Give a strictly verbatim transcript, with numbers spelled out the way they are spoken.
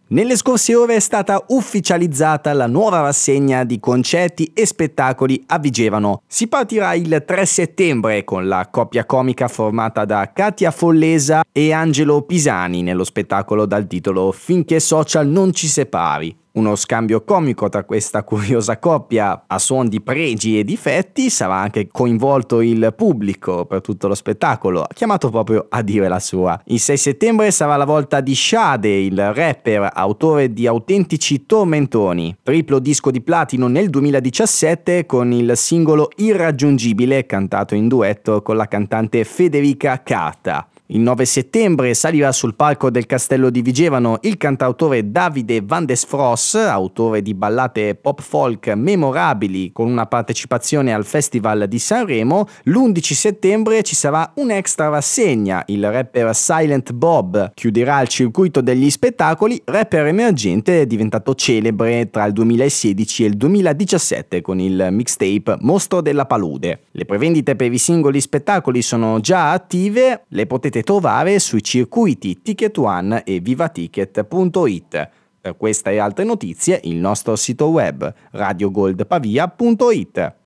Nelle scorse ore è stata ufficializzata la nuova rassegna di concerti e spettacoli a Vigevano. Si partirà il tre settembre con la coppia comica formata da Katia Follesa e Angelo Pisani nello spettacolo dal titolo Finché social non ci separi. Uno scambio comico tra questa curiosa coppia a suon di pregi e difetti. Sarà anche coinvolto il pubblico per tutto lo spettacolo, chiamato proprio a dire la sua. Il sei settembre sarà la volta di Sade, il rapper autore di Autentici Tormentoni, triplo disco di platino nel duemiladiciassette con il singolo Irraggiungibile cantato in duetto con la cantante Federica Carta. Il nove settembre salirà sul palco del Castello di Vigevano il cantautore Davide Van des Fros, autore di ballate pop folk memorabili con una partecipazione al Festival di Sanremo. L'undici settembre ci sarà un'extra rassegna, il rapper Silent Bob chiuderà il circuito degli spettacoli, rapper emergente diventato celebre tra il duemilasedici e il duemiladiciassette con il mixtape Mostro della Palude. Le prevendite per i singoli spettacoli sono già attive, le potete trovare sui circuiti Ticket One e vivaticket punto it. Per questa e altre notizie il nostro sito web radio gold pavia punto it.